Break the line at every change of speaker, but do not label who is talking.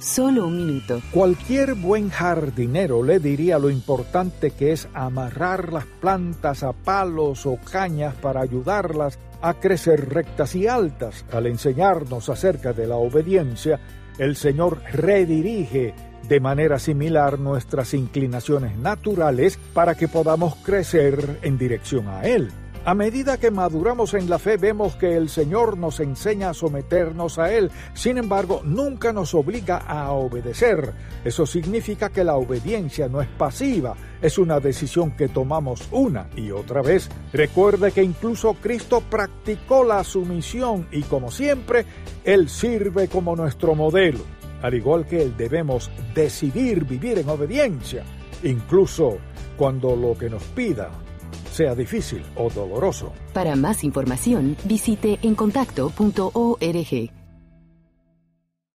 Solo un minuto.
Cualquier buen jardinero le diría lo importante que es amarrar las plantas a palos o cañas para ayudarlas a crecer rectas y altas. Al enseñarnos acerca de la obediencia, el Señor redirige de manera similar nuestras inclinaciones naturales para que podamos crecer en dirección a Él. A medida que maduramos en la fe, vemos que el Señor nos enseña a someternos a Él. Sin embargo, nunca nos obliga a obedecer. Eso significa que la obediencia no es pasiva, es una decisión que tomamos una y otra vez. Recuerde que incluso Cristo practicó la sumisión y, como siempre, Él sirve como nuestro modelo. Al igual que Él, debemos decidir vivir en obediencia, incluso cuando lo que nos pida sea difícil o doloroso.
Para más información, visite encontacto.org.